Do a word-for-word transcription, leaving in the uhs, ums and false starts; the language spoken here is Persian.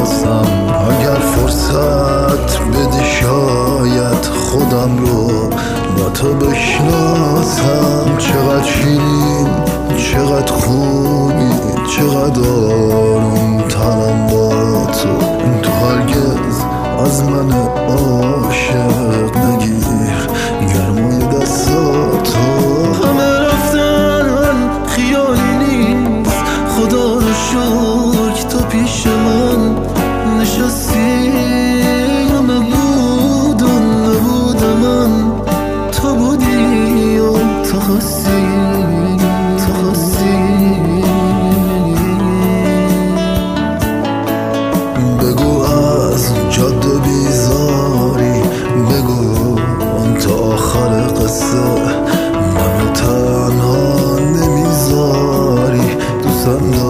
بازم اگر فرصت بدی شاید خودم رو با تو بشناسم. چقدر شیرین، چقدر خوبی، چقدر آروم تنم با تو. تو هرگز از من عاشق نگیر گرمای دستاتو. همه رفتن خیالی نیست، خدا رو شکر تو پیش من نشستی. همه بود و نبود من تو بودی و تو خواستی، تو خواستی. بگو از جاده بیزاری، بگو تا آخر قصه منو تنها نمیذاری. دوستم